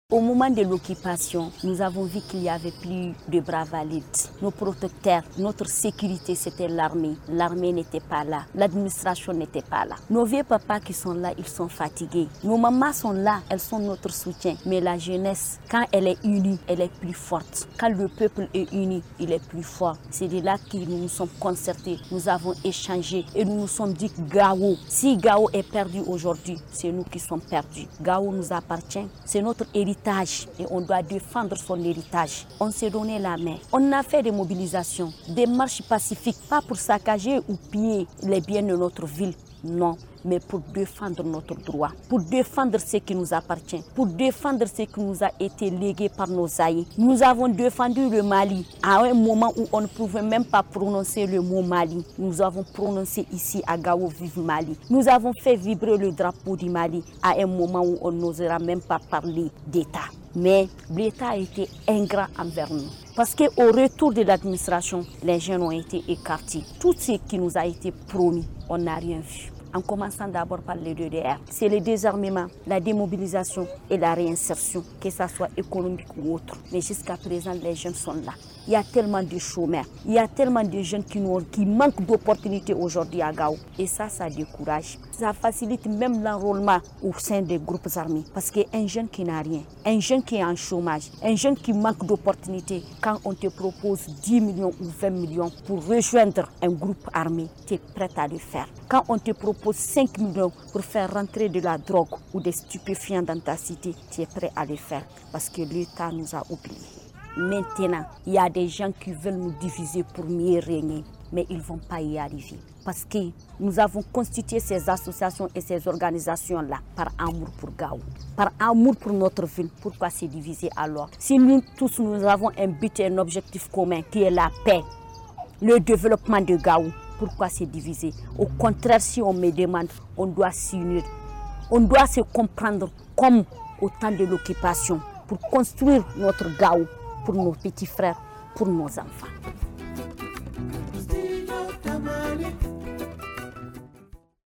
Au moment de l'occupation, nous avons vu qu'il n'y avait plus de bras valides. Nos protecteurs, notre sécurité, c'était l'armée. L'armée n'était pas là. L'administration n'était pas là. Nos vieux papas qui sont là, ils sont fatigués. Nos mamans sont là, elles sont notre soutien. Mais la jeunesse, quand elle est unie, elle est plus forte. Quand le peuple est uni, il est plus fort. C'est de là que nous nous sommes concertés, nous avons échangé et nous nous sommes dit Gao. Si Gao est perdu aujourd'hui, c'est nous qui sommes perdus. Gao nous appartient, c'est notre héritage. Et on doit défendre son héritage. On s'est donné la main. On a fait des mobilisations, des marches pacifiques, pas pour saccager ou piller les biens de notre ville, non, mais pour défendre notre droit, pour défendre ce qui nous appartient, pour défendre ce qui nous a été légué par nos aïeux. Nous avons défendu le Mali à un moment où on ne pouvait même pas prononcer le mot Mali. Nous avons prononcé ici à Gao Vive Mali. Nous avons fait vibrer le drapeau du Mali à un moment où on n'osera même pas parler d'État. Mais l'État a été ingrat envers nous. Parce qu'au retour de l'administration, les jeunes ont été écartés. Tout ce qui nous a été promis, on n'a rien vu. En commençant d'abord par les DDR. C'est le désarmement, la démobilisation et la réinsertion, que ce soit économique ou autre. Mais jusqu'à présent, les jeunes sont là. Il y a tellement de chômeurs, il y a tellement de jeunes qui manquent d'opportunités aujourd'hui à Gao. Et ça décourage. Ça facilite même l'enrôlement au sein des groupes armés. Parce qu'un jeune qui n'a rien, un jeune qui est en chômage, un jeune qui manque d'opportunités, quand on te propose 10 millions ou 20 millions pour rejoindre un groupe armé, tu es prêt à le faire. Quand on te propose 5 millions pour faire rentrer de la drogue ou des stupéfiants dans ta cité, tu es prêt à le faire. Parce que l'État nous a oubliés. Maintenant, il y a des gens qui veulent nous diviser pour mieux régner, mais ils ne vont pas y arriver. Parce que nous avons constitué ces associations et ces organisations-là par amour pour Gao, par amour pour notre ville. Pourquoi se diviser alors? Si nous tous nous avons un but et un objectif commun qui est la paix, le développement de Gao, pourquoi se diviser? Au contraire, si on me demande, on doit s'unir. On doit se comprendre comme au temps de l'occupation pour construire notre Gao pour nos petits frères, pour nos enfants.